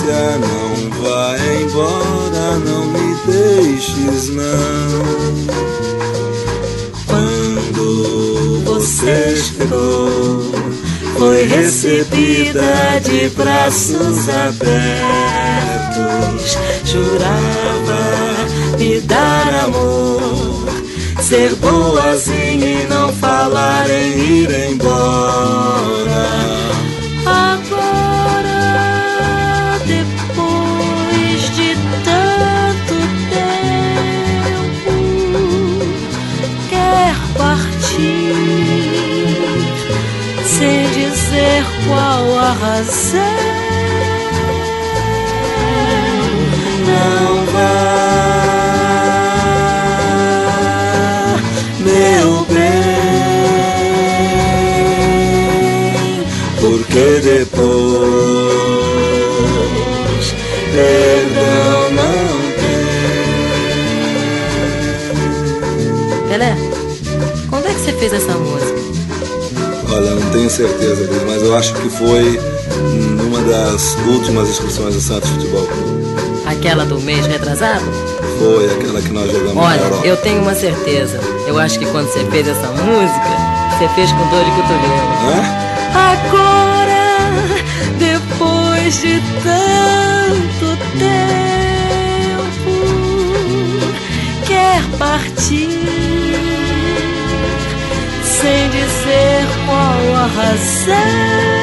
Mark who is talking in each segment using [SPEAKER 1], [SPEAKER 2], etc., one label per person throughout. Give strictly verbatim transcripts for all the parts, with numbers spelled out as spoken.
[SPEAKER 1] distância, não vá embora, não me deixes não. Quando você chegou, foi recebida de braços abertos. Jurava me dar amor, ser boazinha e não falar em ir embora. Agora, depois de tanto tempo, quer partir sem dizer qual a razão. Não vá, meu bem, porque depois perdão não tem.
[SPEAKER 2] Pelé, quando é que você fez essa música?
[SPEAKER 1] Olha, não tenho certeza disso, mas eu acho que foi numa das últimas excursões do Santos Futebol Clube.
[SPEAKER 2] Aquela do mês retrasado?
[SPEAKER 1] Foi aquela que nós jogamos
[SPEAKER 2] Olha,
[SPEAKER 1] na Europa.
[SPEAKER 2] eu tenho uma certeza. Eu acho que quando você fez essa música, você fez com dor de cotovelo.
[SPEAKER 1] Hã?
[SPEAKER 2] Agora, depois de tanto tempo, quer partir sem dizer qual a razão.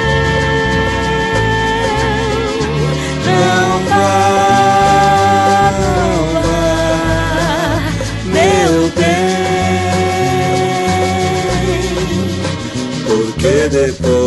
[SPEAKER 2] Não vá, não vá, meu bem,
[SPEAKER 1] Porque depois